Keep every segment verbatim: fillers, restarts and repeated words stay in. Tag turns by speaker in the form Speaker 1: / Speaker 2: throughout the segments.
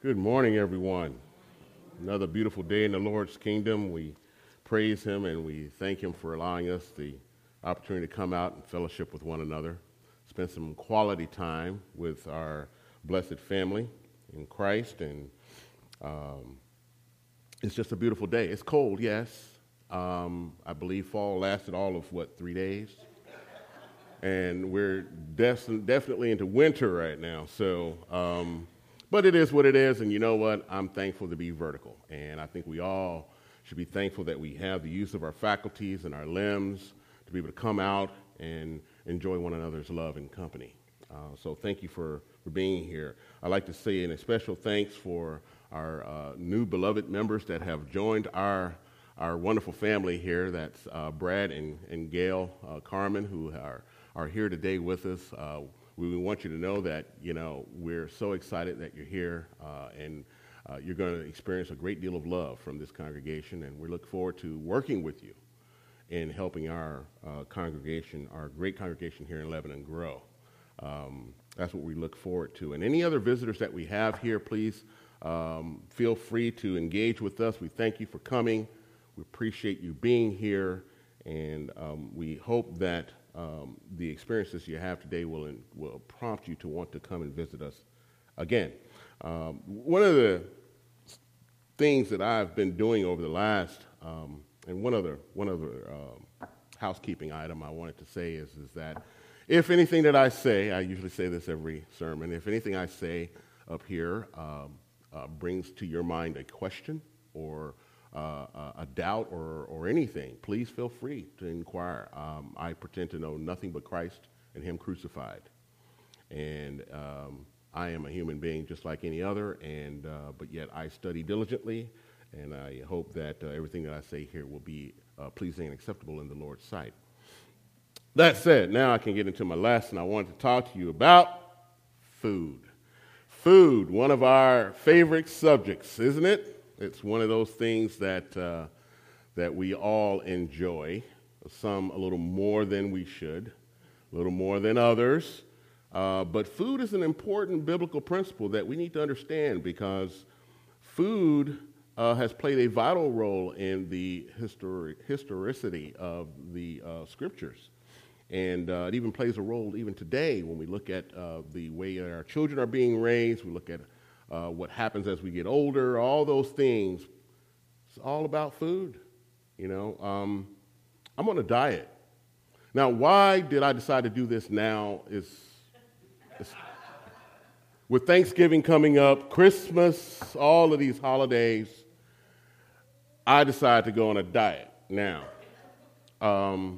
Speaker 1: Good morning, everyone. Another beautiful day in the Lord's kingdom. We praise him and we thank him for allowing us the opportunity to come out and fellowship with one another, spend some quality time with our blessed family in Christ. And um, it's just a beautiful day. It's cold, yes. Um, I believe fall lasted all of, what, three days? And we're def- definitely into winter right now. So... Um, But it is what it is, and you know what? I'm thankful to be vertical, and I think we all should be thankful that we have the use of our faculties and our limbs to be able to come out and enjoy one another's love and company. Uh, so thank you for, for being here. I'd like to say a special thanks for our uh, new beloved members that have joined our our wonderful family here. That's uh, Brad and, and Gail uh, Carmen, who are, are here today with us. Uh, We want you to know that, you know, we're so excited that you're here, uh, and uh, you're going to experience a great deal of love from this congregation, and we look forward to working with you in helping our uh, congregation, our great congregation here in Lebanon, grow. Um, that's what we look forward to. And any other visitors that we have here, please um, feel free to engage with us. We thank you for coming. We appreciate you being here, and um, we hope that Um, the experiences you have today will will prompt you to want to come and visit us again. Um, one of the things that I've been doing over the last, um, and one other one other um, housekeeping item I wanted to say is is that if anything that I say, I usually say this every sermon, if anything I say up here um, uh, brings to your mind a question or Uh, a doubt or, or anything, please feel free to inquire. Um, I pretend to know nothing but Christ and him crucified. And um, I am a human being just like any other, and uh, but yet I study diligently, and I hope that uh, everything that I say here will be uh, pleasing and acceptable in the Lord's sight. That said, now I can get into my lesson. I wanted to talk to you about food. Food, one of our favorite subjects, isn't it? It's one of those things that uh, that we all enjoy, some a little more than we should, a little more than others. Uh, but food is an important biblical principle that we need to understand, because food uh, has played a vital role in the histori- historicity of the uh, scriptures. And uh, it even plays a role even today when we look at uh, the way our children are being raised. We look at Uh, what happens as we get older, all those things. It's all about food, you know. Um, I'm on a diet. Now, why did I decide to do this now is, is with Thanksgiving coming up, Christmas, all of these holidays, I decided to go on a diet now. Um,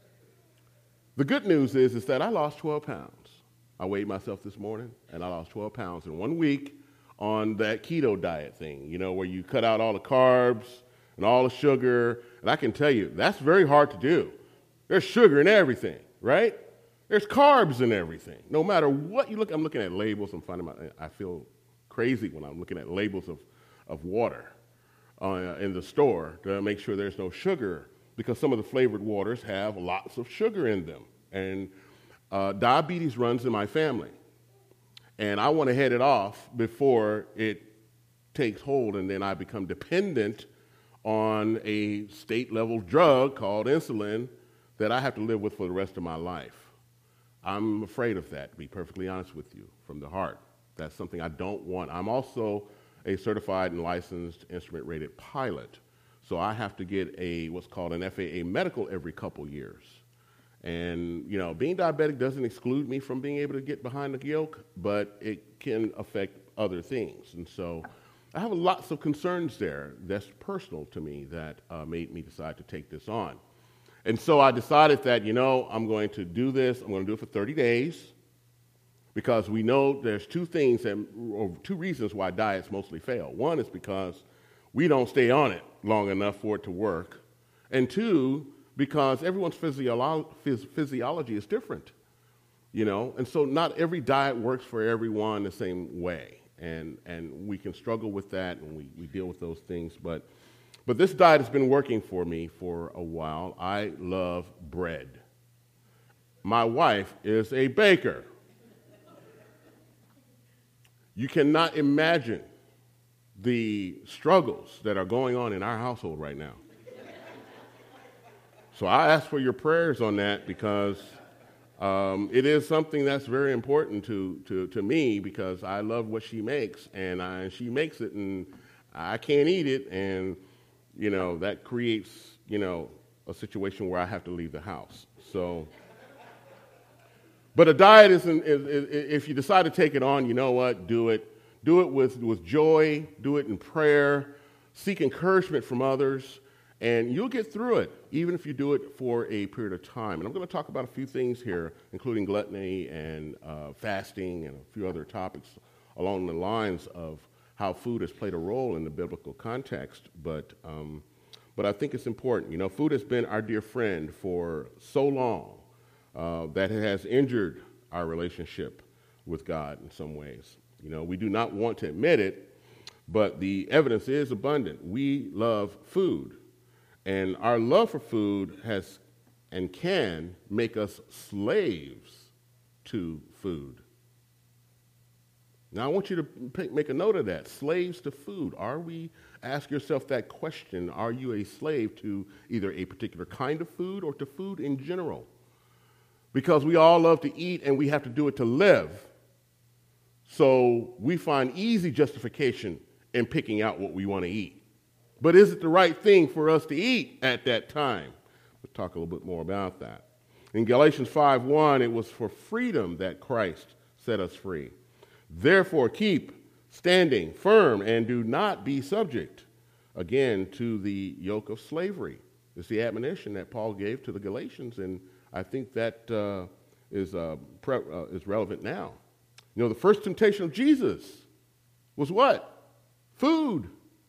Speaker 1: the good news is, is that I lost twelve pounds. I weighed myself this morning, and I lost twelve pounds in one week on that keto diet thing, you know, where you cut out all the carbs and all the sugar. And I can tell you, that's very hard to do. There's sugar in everything, right? There's carbs in everything. No matter what you look, I'm looking at labels. I'm finding my, I feel crazy when I'm looking at labels of, of water uh, in the store to make sure there's no sugar, because some of the flavored waters have lots of sugar in them. And uh, diabetes runs in my family. And I want to head it off before it takes hold, and then I become dependent on a state-level drug called insulin that I have to live with for the rest of my life. I'm afraid of that, to be perfectly honest with you, from the heart. That's something I don't want. I'm also a certified and licensed instrument-rated pilot, so I have to get a what's called an F A A medical every couple years. And, you know, being diabetic doesn't exclude me from being able to get behind the yoke, but it can affect other things. And so I have lots of concerns there that's personal to me that uh, made me decide to take this on. And so I decided that, you know, I'm going to do this. I'm going to do it for thirty days, because we know there's two things, that, or two reasons why diets mostly fail. One is because we don't stay on it long enough for it to work. And two, because everyone's physiolo- phys- physiology is different, you know, and so not every diet works for everyone the same way, and and we can struggle with that, and we, we deal with those things, but but this diet has been working for me for a while. I love bread. My wife is a baker. You cannot imagine the struggles that are going on in our household right now. So I ask for your prayers on that because um, it is something that's very important to, to, to me because I love what she makes, and I, she makes it, and I can't eat it, and, you know, that creates, you know, a situation where I have to leave the house. So, but a diet isn't, is, is, if you decide to take it on, you know what, do it. Do it with, with joy, do it in prayer, seek encouragement from others, and you'll get through it, even if you do it for a period of time. And I'm going to talk about a few things here, including gluttony and uh, fasting and a few other topics along the lines of how food has played a role in the biblical context. But, um, but I think it's important. You know, food has been our dear friend for so long uh, that it has injured our relationship with God in some ways. You know, we do not want to admit it, but the evidence is abundant. We love food, and our love for food has and can make us slaves to food. Now, I want you to p- make a note of that. Slaves to food. Are we, ask yourself that question, are you a slave to either a particular kind of food or to food in general? Because we all love to eat, and we have to do it to live. So we find easy justification in picking out what we want to eat. But is it the right thing for us to eat at that time? We'll talk a little bit more about that. In Galatians five one, it was for freedom that Christ set us free. Therefore, keep standing firm and do not be subject, again, to the yoke of slavery. It's the admonition that Paul gave to the Galatians, and I think that uh, is, uh, pre- uh, is relevant now. You know, the first temptation of Jesus was what? Food.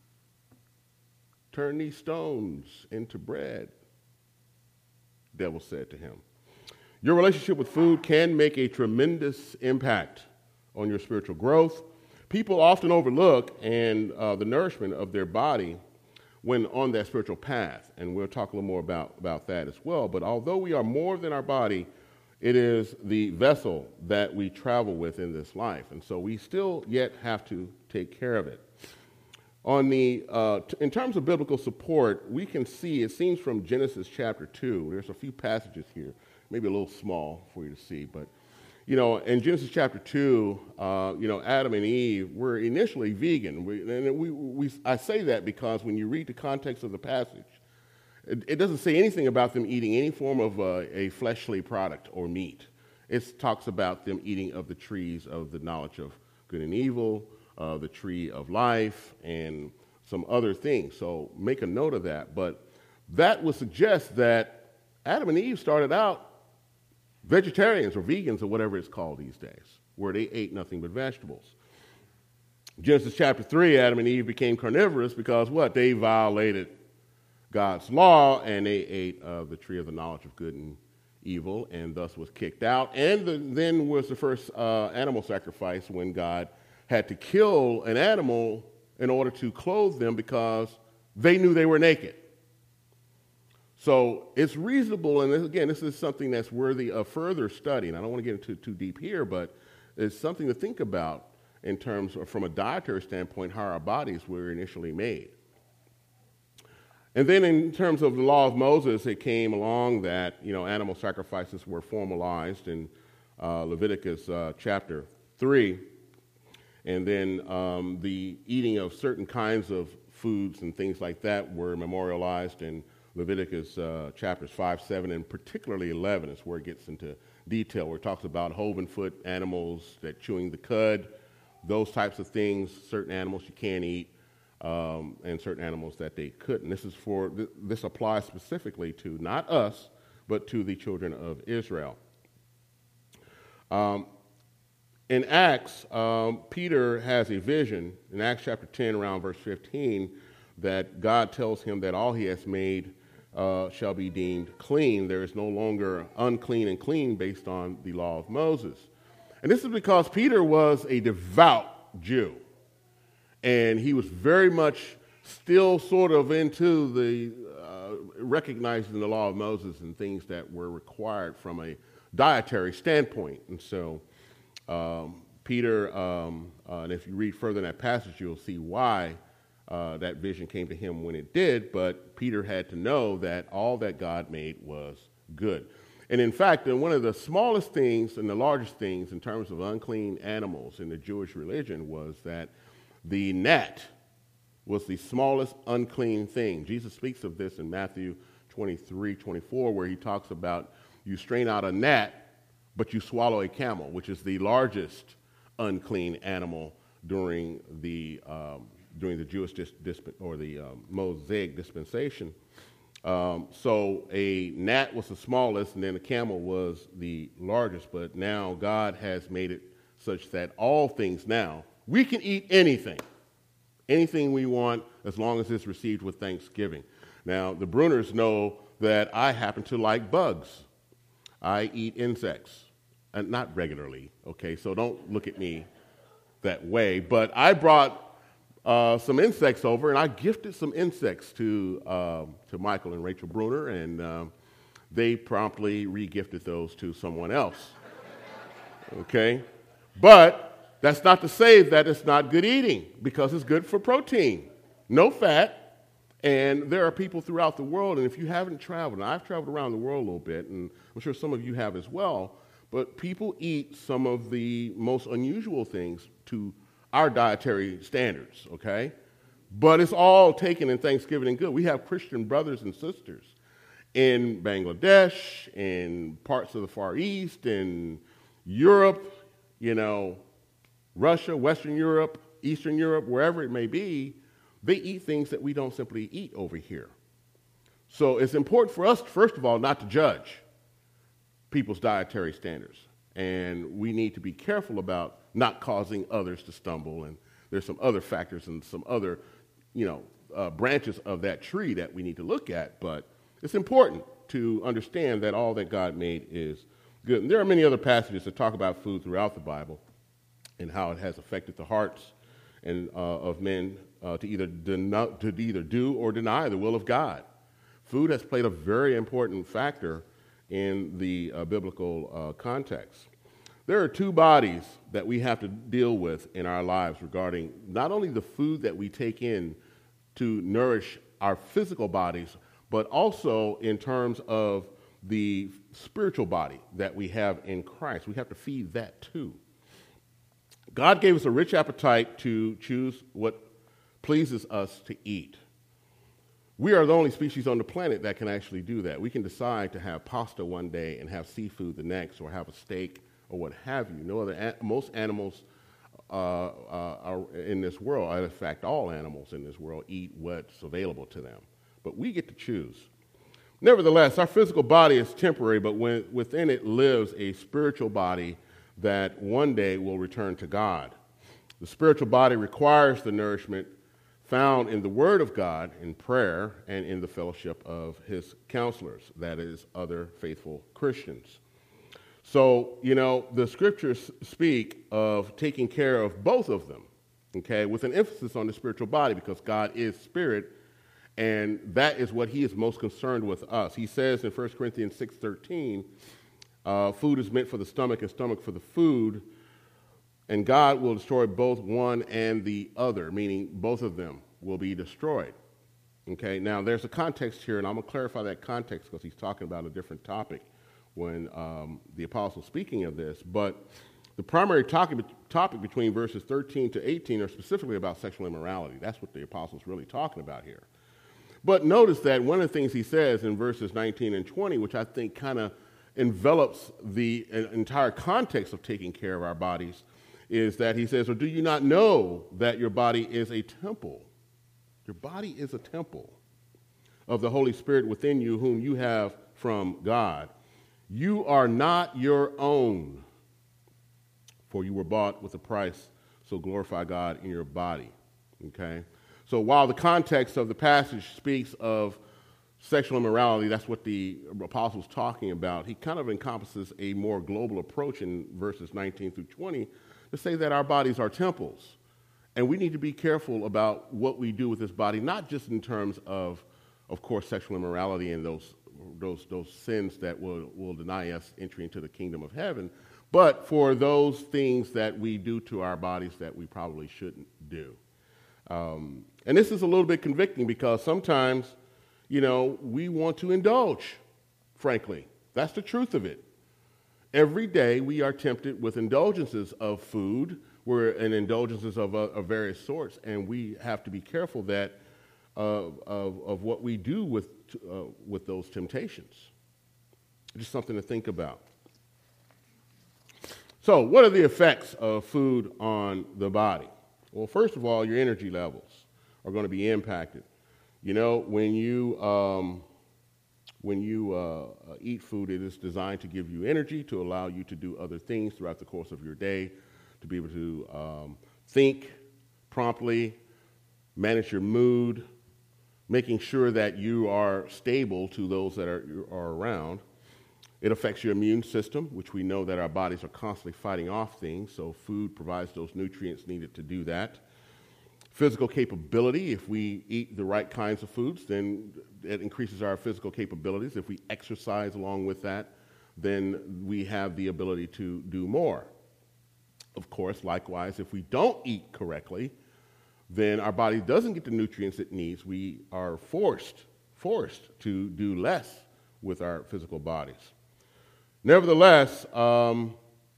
Speaker 1: Turn these stones into bread, the devil said to him. Your relationship with food can make a tremendous impact on your spiritual growth. People often overlook and uh, the nourishment of their body when on that spiritual path, and we'll talk a little more about, about that as well. But although we are more than our body, it is the vessel that we travel with in this life, and so we still yet have to take care of it. On the, uh, t- in terms of biblical support, we can see, it seems from Genesis chapter two, there's a few passages here, maybe a little small for you to see, but, you know, in Genesis chapter two, uh, you know, Adam and Eve were initially vegan, we, and we, we, I say that because when you read the context of the passage, it, it doesn't say anything about them eating any form of uh, a fleshly product or meat. It talks about them eating of the trees of the knowledge of good and evil, Uh, the tree of life, and some other things. So make a note of that. But that would suggest that Adam and Eve started out vegetarians or vegans or whatever it's called these days, where they ate nothing but vegetables. Genesis chapter three, Adam and Eve became carnivorous because what? They violated God's law, and they ate of uh, the tree of the knowledge of good and evil, and thus was kicked out. And the, then was the first uh, animal sacrifice when God had to kill an animal in order to clothe them because they knew they were naked. So it's reasonable, and again, this is something that's worthy of further study, and I don't want to get into too deep here, but it's something to think about in terms of, from a dietary standpoint, how our bodies were initially made. And then in terms of the law of Moses, it came along that, you know, animal sacrifices were formalized in uh, Leviticus uh, chapter three. And then um, the eating of certain kinds of foods and things like that were memorialized in Leviticus uh, chapters five, seven, and particularly eleven is where it gets into detail, where it talks about hoven foot animals that chewing the cud, those types of things, certain animals you can't eat, um, and certain animals that they couldn't. This is for, th- this applies specifically to not us, but to the children of Israel. Um, In Acts, um, Peter has a vision, in Acts chapter ten, around verse fifteen, that God tells him that all he has made uh, shall be deemed clean. There is no longer unclean and clean based on the law of Moses. And this is because Peter was a devout Jew, and he was very much still sort of into the uh, recognizing the law of Moses and things that were required from a dietary standpoint. And so Um, Peter, um, uh, and if you read further in that passage, you'll see why uh, that vision came to him when it did, but Peter had to know that all that God made was good. And in fact, one of the smallest things and the largest things in terms of unclean animals in the Jewish religion was that the gnat was the smallest unclean thing. Jesus speaks of this in Matthew twenty-three, twenty-four, where he talks about you strain out a gnat, but you swallow a camel, which is the largest unclean animal during the um, during the Jewish dis- disp- or the um, Mosaic dispensation. Um, so a gnat was the smallest, and then a camel was the largest. But now God has made it such that all things now, we can eat anything, anything we want, as long as it's received with thanksgiving. Now, the Bruners know that I happen to like bugs. I eat insects, and not regularly, okay? So don't look at me that way. But I brought uh, some insects over, and I gifted some insects to um, to Michael and Rachel Bruner, and um, they promptly re-gifted those to someone else, okay? But that's not to say that it's not good eating, because it's good for protein, no fat, and there are people throughout the world, and if you haven't traveled, and I've traveled around the world a little bit, and I'm sure some of you have as well, but people eat some of the most unusual things to our dietary standards, okay? But it's all taken in Thanksgiving and good. We have Christian brothers and sisters in Bangladesh, in parts of the Far East, in Europe, you know, Russia, Western Europe, Eastern Europe, wherever it may be, they eat things that we don't simply eat over here. So it's important for us, first of all, not to judge people's dietary standards. And we need to be careful about not causing others to stumble. And there's some other factors and some other, you know, uh, branches of that tree that we need to look at. But it's important to understand that all that God made is good. And there are many other passages that talk about food throughout the Bible and how it has affected the hearts and uh, of men uh, to either den- to either do or deny the will of God. Food has played a very important factor in the uh, biblical uh, context. There are two bodies that we have to deal with in our lives regarding not only the food that we take in to nourish our physical bodies, but also in terms of the spiritual body that we have in Christ. We have to feed that too. God gave us a rich appetite to choose what pleases us to eat. We are the only species on the planet that can actually do that. We can decide to have pasta one day and have seafood the next, or have a steak or what have you. No other, most animals uh, uh, are in this world, in fact, all animals in this world eat what's available to them. But we get to choose. Nevertheless, our physical body is temporary, but when, within it lives a spiritual body that one day will return to God. The spiritual body requires the nourishment found in the Word of God, in prayer, and in the fellowship of His counselors, that is, other faithful Christians. So, you know, the Scriptures speak of taking care of both of them, okay, with an emphasis on the spiritual body, because God is spirit, and that is what He is most concerned with us. He says in First Corinthians six thirteen, uh, food is meant for the stomach and stomach for the food, and God will destroy both one and the other, meaning both of them will be destroyed. Okay, now there's a context here, and I'm going to clarify that context because he's talking about a different topic when um, the apostle's speaking of this. But the primary topic, topic between verses thirteen to eighteen are specifically about sexual immorality. That's what the apostle's really talking about here. But notice that one of the things he says in verses nineteen and twenty, which I think kind of envelops the entire context of taking care of our bodies, is that he says, or do you not know that your body is a temple? Your body is a temple of the Holy Spirit within you, whom you have from God. You are not your own, for you were bought with a price, so glorify God in your body. Okay? So while the context of the passage speaks of sexual immorality, that's what the apostle's talking about, he kind of encompasses a more global approach in verses nineteen through twenty to say that our bodies are temples. And we need to be careful about what we do with this body, not just in terms of, of course, sexual immorality and those those those sins that will, will deny us entry into the kingdom of heaven, but for those things that we do to our bodies that we probably shouldn't do. Um, and this is a little bit convicting because sometimes, you know, we want to indulge, frankly. That's the truth of it. Every day we are tempted with indulgences of food, we're in indulgences of, uh, of various sorts, and we have to be careful that uh, of, of what we do with, uh, with those temptations. Just something to think about. So what are the effects of food on the body? Well, first of all, your energy levels are going to be impacted. You know, when you, um, when you uh, eat food, it is designed to give you energy, to allow you to do other things throughout the course of your day, to be able to um, think promptly, manage your mood, making sure that you are stable to those that are, are around. It affects your immune system, which we know that our bodies are constantly fighting off things, so food provides those nutrients needed to do that. Physical capability, if we eat the right kinds of foods, then it increases our physical capabilities. If we exercise along with that, then we have the ability to do more. Of course, likewise, if we don't eat correctly, then our body doesn't get the nutrients it needs. We are forced, forced to do less with our physical bodies. Nevertheless, um,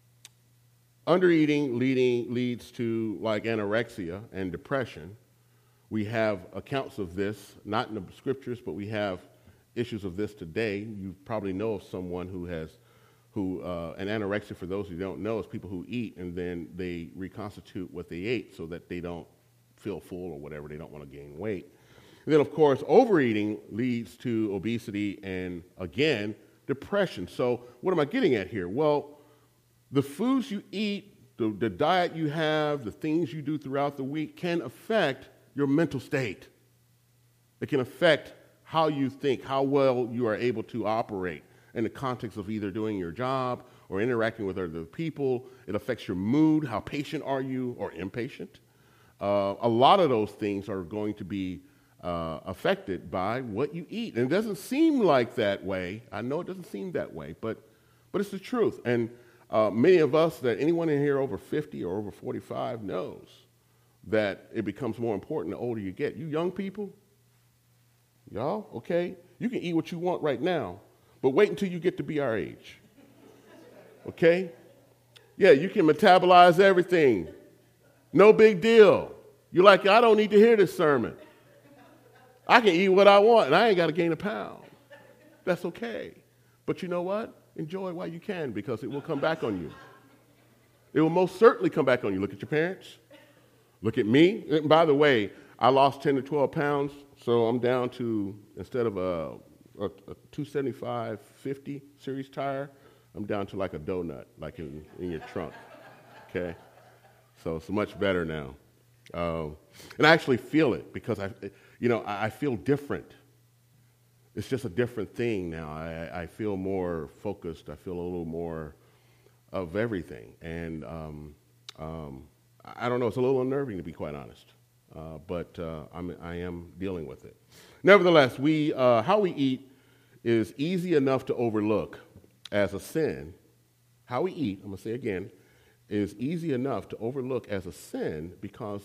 Speaker 1: undereating leading, leads to like anorexia and depression. We have accounts of this, not in the scriptures, but we have issues of this today. You probably know of someone who has who, uh, and anorexia, for those who don't know, is people who eat and then they reconstitute what they ate so that they don't feel full or whatever, they don't want to gain weight. And then, of course, overeating leads to obesity and, again, depression. So what am I getting at here? Well, the foods you eat, the, the diet you have, the things you do throughout the week can affect your mental state. It can affect how you think, how well you are able to operate in the context of either doing your job or interacting with other people. It affects your mood. How patient are you or impatient? Uh, a lot of those things are going to be uh, affected by what you eat. And it doesn't seem like that way. I know it doesn't seem that way, but, but it's the truth. And uh, many of us, that anyone in here over fifty or over forty-five knows that it becomes more important the older you get. You young people, y'all, okay, you can eat what you want right now, but wait until you get to be our age, okay? Yeah, you can metabolize everything. No big deal. You're like, I don't need to hear this sermon. I can eat what I want, and I ain't got to gain a pound. That's okay. But you know what? Enjoy it while you can, because it will come back on you. It will most certainly come back on you. Look at your parents. Look at me. And by the way, I lost ten to twelve pounds, so I'm down to, instead of a, a, a two seventy-five fifty series tire, I'm down to like a donut, like in, in your trunk, okay? So it's much better now. Um, and I actually feel it because, I, you know, I, I feel different. It's just a different thing now. I, I feel more focused. I feel a little more of everything. And um, um, I don't know, it's a little unnerving, to be quite honest. Uh, but uh, I'm, I am dealing with it. Nevertheless, we, uh, how we eat is easy enough to overlook as a sin. How we eat, I'm going to say again, is easy enough to overlook as a sin because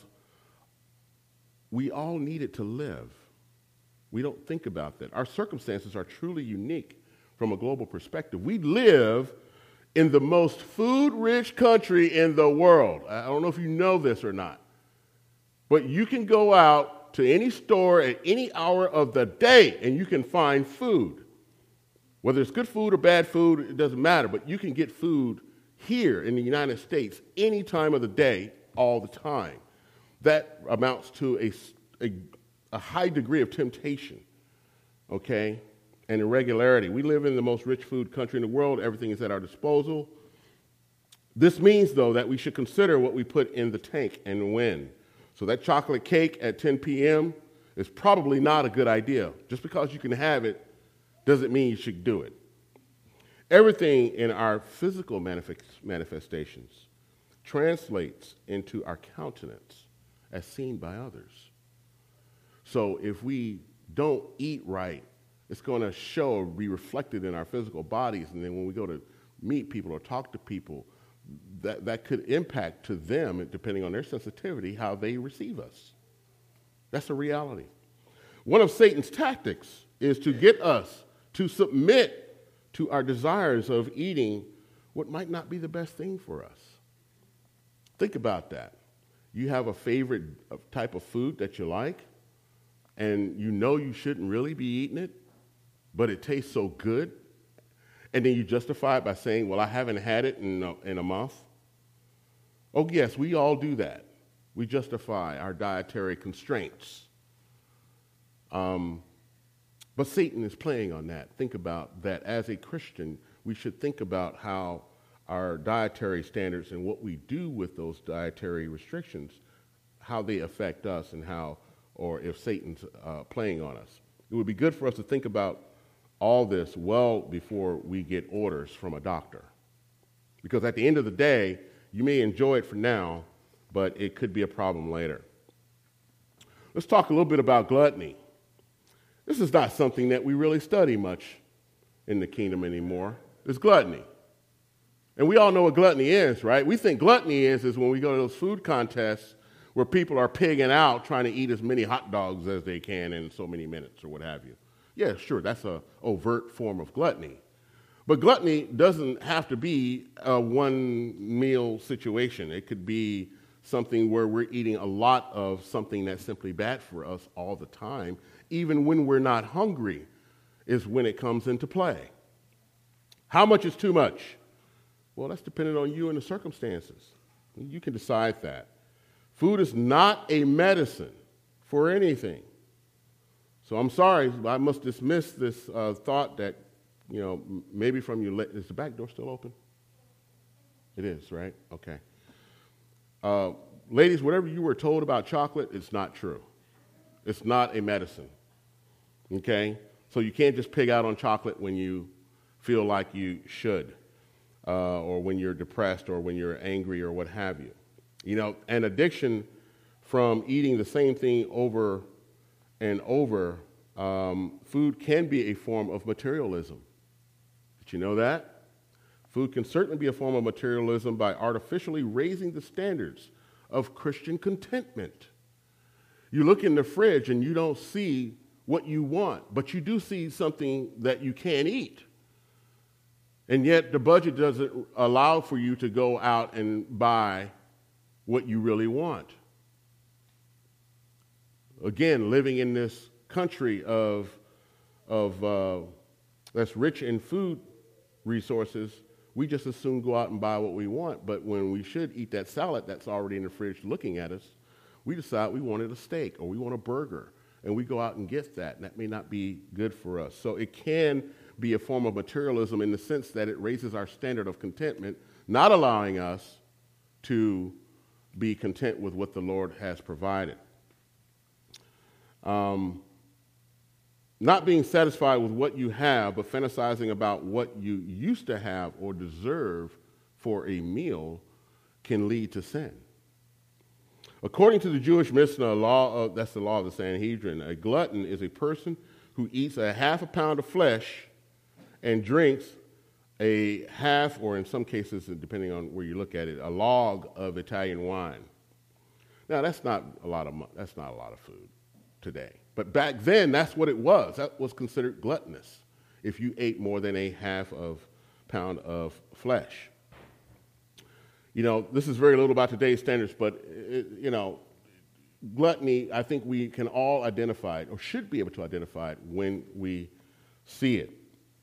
Speaker 1: we all need it to live. We don't think about that. Our circumstances are truly unique from a global perspective. We live in the most food-rich country in the world. I don't know if you know this or not, but you can go out to any store at any hour of the day and you can find food. Whether it's good food or bad food, it doesn't matter, but you can get food here in the United States any time of the day, all the time. That amounts to a, a, a high degree of temptation, okay, and irregularity. We live in the most rich food country in the world. Everything is at our disposal. This means, though, that we should consider what we put in the tank and when. So that chocolate cake at ten p.m. is probably not a good idea. Just because you can have it doesn't mean you should do it. Everything in our physical manifestations translates into our countenance as seen by others. So if we don't eat right, it's going to show or be reflected in our physical bodies. And then when we go to meet people or talk to people, that, that could impact to them, depending on their sensitivity, how they receive us. That's a reality. One of Satan's tactics is to get us to submit to our desires of eating what might not be the best thing for us. Think about that. You have a favorite type of food that you like, and you know you shouldn't really be eating it, but it tastes so good, and then you justify it by saying, well, I haven't had it in a, in a month. Oh, yes, we all do that. We justify our dietary constraints. Um, but Satan is playing on that. Think about that. As a Christian, we should think about how our dietary standards and what we do with those dietary restrictions, how they affect us and how, or if Satan's uh, playing on us. It would be good for us to think about all this well before we get orders from a doctor. Because at the end of the day, you may enjoy it for now, but it could be a problem later. Let's talk a little bit about gluttony. This is not something that we really study much in the kingdom anymore. It's gluttony. And we all know what gluttony is, right? We think gluttony is, is when we go to those food contests where people are pigging out trying to eat as many hot dogs as they can in so many minutes or what have you. Yeah, sure, that's an overt form of gluttony. But gluttony doesn't have to be a one-meal situation. It could be something where we're eating a lot of something that's simply bad for us all the time, even when we're not hungry, is when it comes into play. How much is too much? Well, that's dependent on you and the circumstances. You can decide that. Food is not a medicine for anything. So I'm sorry, but I must dismiss this uh, thought that, you know, maybe from you, is the back door still open? It is, right? Okay. Uh, ladies, whatever you were told about chocolate, it's not true. It's not a medicine, okay? So you can't just pig out on chocolate when you feel like you should, uh, or when you're depressed or when you're angry or what have you. You know, an addiction from eating the same thing over and over, um, food can be a form of materialism. Did you know that? Food can certainly be a form of materialism by artificially raising the standards of Christian contentment. You look in the fridge and you don't see what you want, but you do see something that you can eat. And yet the budget doesn't allow for you to go out and buy what you really want. Again, living in this country of, of uh, that's rich in food resources, we just as soon go out and buy what we want. But when we should eat that salad that's already in the fridge looking at us, we decide we wanted a steak or we want a burger, and we go out and get that, and that may not be good for us. So it can be a form of materialism in the sense that it raises our standard of contentment, not allowing us to be content with what the Lord has provided. Um, not being satisfied with what you have, but fantasizing about what you used to have or deserve for a meal can lead to sin. According to the Jewish Mishnah, law of, that's the law of the Sanhedrin, a glutton is a person who eats a half a pound of flesh and drinks a half, or in some cases, depending on where you look at it, a log of Italian wine. Now, that's not a lot of that's not a lot of food today. But back then, that's what it was. That was considered gluttonous if you ate more than a half of pound of flesh. You know, this is very little about today's standards, but, it, you know, gluttony, I think we can all identify it, or should be able to identify it when we see it.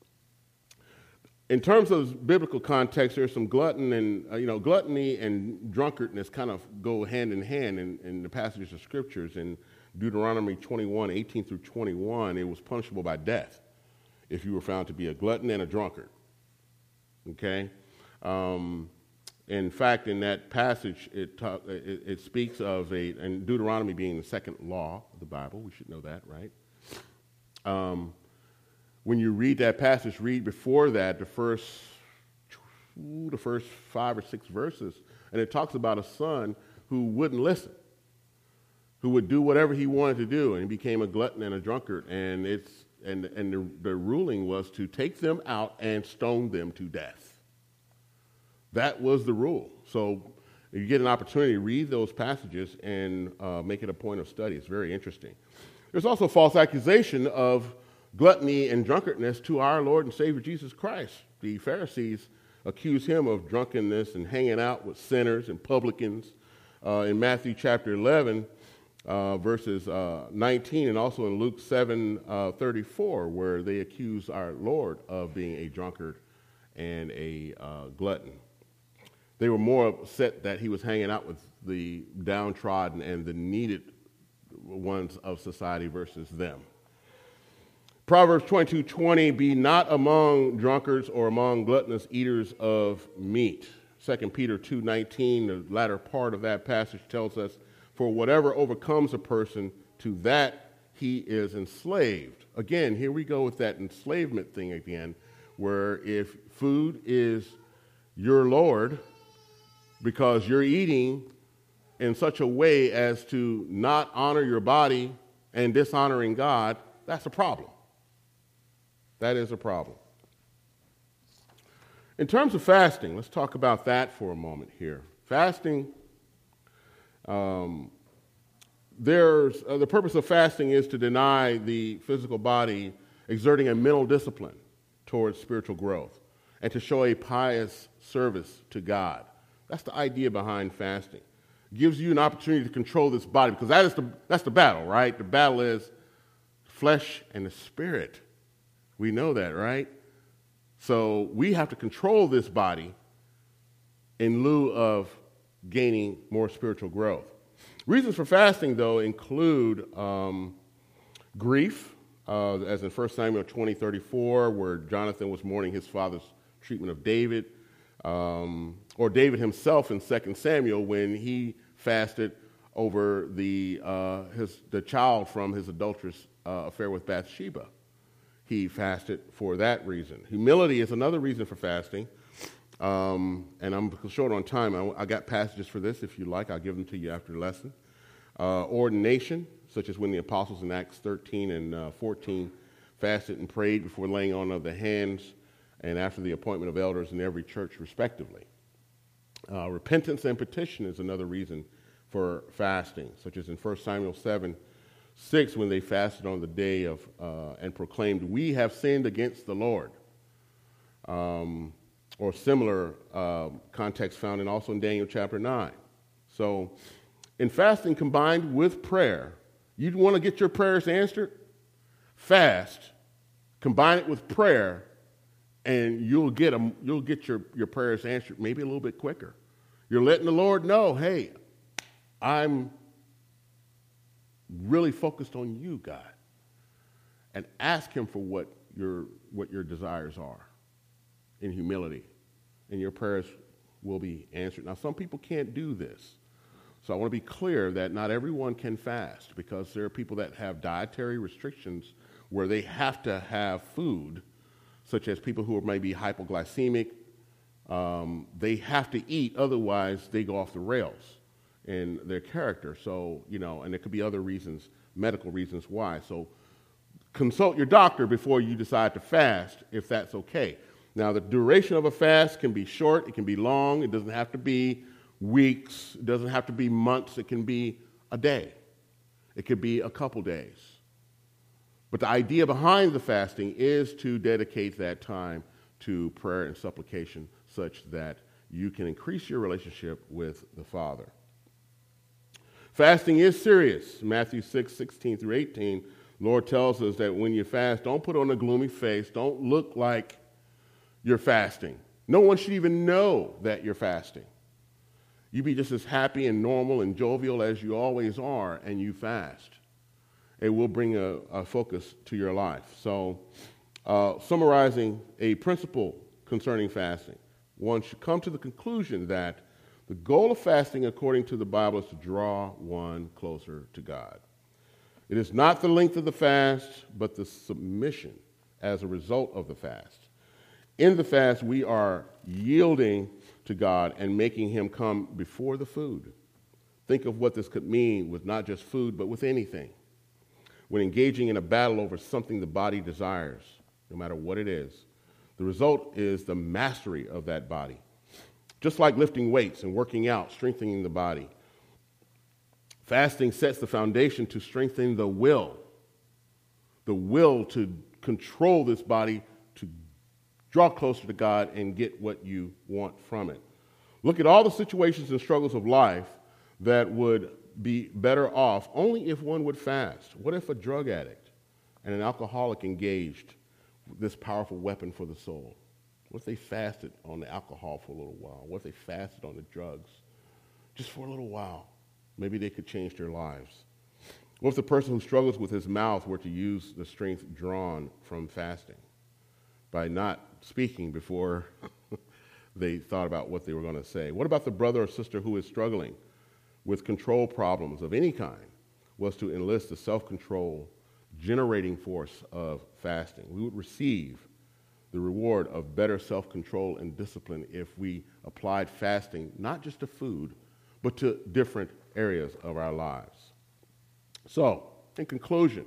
Speaker 1: In terms of biblical context, there's some glutton and, uh, you know, gluttony and drunkardness kind of go hand in hand in, in the passages of scriptures. In Deuteronomy twenty-one, eighteen through twenty-one, it was punishable by death if you were found to be a glutton and a drunkard. Okay? Um, in fact, in that passage, it, talk, it, it speaks of a, and Deuteronomy being the second law of the Bible, we should know that, right? Um, when you read that passage, read before that the first, the first five or six verses, and it talks about a son who wouldn't listen, who would do whatever he wanted to do, and he became a glutton and a drunkard, and it's and and the, the ruling was to take them out and stone them to death. That was the rule. So if you get an opportunity, read those passages and uh, make it a point of study. It's very interesting. There's also false accusation of gluttony and drunkenness to our Lord and Savior Jesus Christ. The Pharisees accused him of drunkenness and hanging out with sinners and publicans uh, in Matthew chapter eleven, uh, verses uh, nineteen, and also in Luke seven thirty-four, where they accuse our Lord of being a drunkard and a uh, glutton. They were more upset that he was hanging out with the downtrodden and the needed ones of society versus them. Proverbs twenty-two twenty, be not among drunkards or among gluttonous eaters of meat. Second Peter two nineteen, the latter part of that passage tells us, for whatever overcomes a person, to that he is enslaved. Again, here we go with that enslavement thing again, where if food is your Lord, because you're eating in such a way as to not honor your body and dishonoring God, that's a problem. That is a problem. In terms of fasting, let's talk about that for a moment here. Fasting, um, there's uh, the purpose of fasting is to deny the physical body exerting a mental discipline towards spiritual growth and to show a pious service to God. That's the idea behind fasting. It gives you an opportunity to control this body, because that is the that's the battle, right? The battle is flesh and the spirit. We know that, right? So we have to control this body in lieu of gaining more spiritual growth. Reasons for fasting, though, include um, grief, uh, as in First Samuel twenty thirty-four, where Jonathan was mourning his father's treatment of David. Um, or David himself in Second Samuel when he fasted over the uh, his the child from his adulterous uh, affair with Bathsheba. He fasted for that reason. Humility is another reason for fasting. Um, and I'm short on time. I, I got passages for this. If you like, I'll give them to you after the lesson. Uh, ordination, such as when the apostles in Acts thirteen and uh, fourteen fasted and prayed before laying on of the hands and after the appointment of elders in every church, respectively. Uh, repentance and petition is another reason for fasting, such as in First Samuel seven six, when they fasted on the day of uh, and proclaimed, we have sinned against the Lord. Um, or similar uh, context found in also in Daniel chapter nine. So in fasting combined with prayer, you want to get your prayers answered? Fast, combine it with prayer, and you'll get them, you'll get your, your prayers answered maybe a little bit quicker. You're letting the Lord know, hey, I'm really focused on you, God. And ask him for what your what your desires are in humility. And your prayers will be answered. Now, some people can't do this. So I want to be clear that not everyone can fast, because there are people that have dietary restrictions where they have to have food, such as people who are maybe hypoglycemic. Um, they have to eat, otherwise they go off the rails in their character. So, you know, and there could be other reasons, medical reasons why. So consult your doctor before you decide to fast, if that's okay. Now, the duration of a fast can be short, it can be long, it doesn't have to be weeks, it doesn't have to be months, it can be a day. It could be a couple days. But the idea behind the fasting is to dedicate that time to prayer and supplication such that you can increase your relationship with the Father. Fasting is serious. Matthew six, sixteen through eighteen, Lord tells us that when you fast, don't put on a gloomy face, don't look like you're fasting. No one should even know that you're fasting. You be just as happy and normal and jovial as you always are, and you fast. It will bring a, a focus to your life. So, uh, summarizing a principle concerning fasting, one should come to the conclusion that the goal of fasting, according to the Bible, is to draw one closer to God. It is not the length of the fast, but the submission as a result of the fast. In the fast, we are yielding to God and making him come before the food. Think of what this could mean with not just food, but with anything. When engaging in a battle over something the body desires, no matter what it is, the result is the mastery of that body. Just like lifting weights and working out, strengthening the body. Fasting sets the foundation to strengthen the will. The will to control this body, to draw closer to God and get what you want from it. Look at all the situations and struggles of life that would be better off only if one would fast. What if a drug addict and an alcoholic engaged this powerful weapon for the soul? What if they fasted on the alcohol for a little while? What if they fasted on the drugs just for a little while? Maybe they could change their lives. What if the person who struggles with his mouth were to use the strength drawn from fasting by not speaking before they thought about what they were going to say? What about the brother or sister who is struggling with control problems of any kind was to enlist the self-control generating force of fasting? We would receive the reward of better self-control and discipline if we applied fasting not just to food, but to different areas of our lives. So, in conclusion,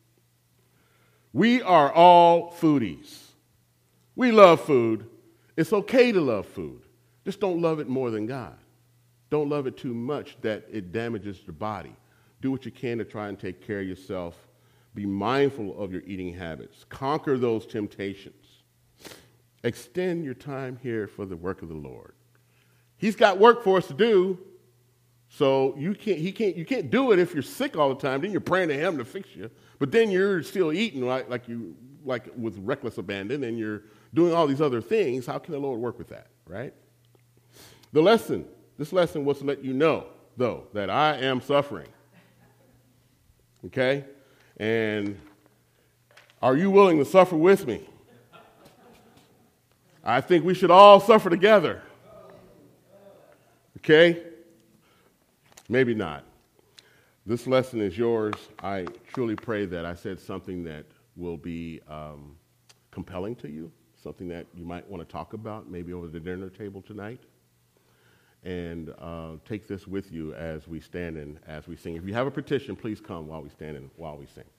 Speaker 1: we are all foodies. We love food. It's okay to love food. Just don't love it more than God. Don't love it too much that it damages your body. Do what you can to try and take care of yourself. Be mindful of your eating habits. Conquer those temptations. Extend your time here for the work of the Lord. He's got work for us to do, so you can't, he can't, you can't do it if you're sick all the time. Then you're praying to him to fix you, but then you're still eating like, like you like with reckless abandon, and you're doing all these other things. How can the Lord work with that, right? The lesson, this lesson was to let you know, though, that I am suffering. Okay? And are you willing to suffer with me? I think we should all suffer together. Okay? Maybe not. This lesson is yours. I truly pray that I said something that will be um, compelling to you, something that you might want to talk about, maybe over the dinner table tonight. And uh, take this with you as we stand and as we sing. If you have a petition, please come while we stand and while we sing.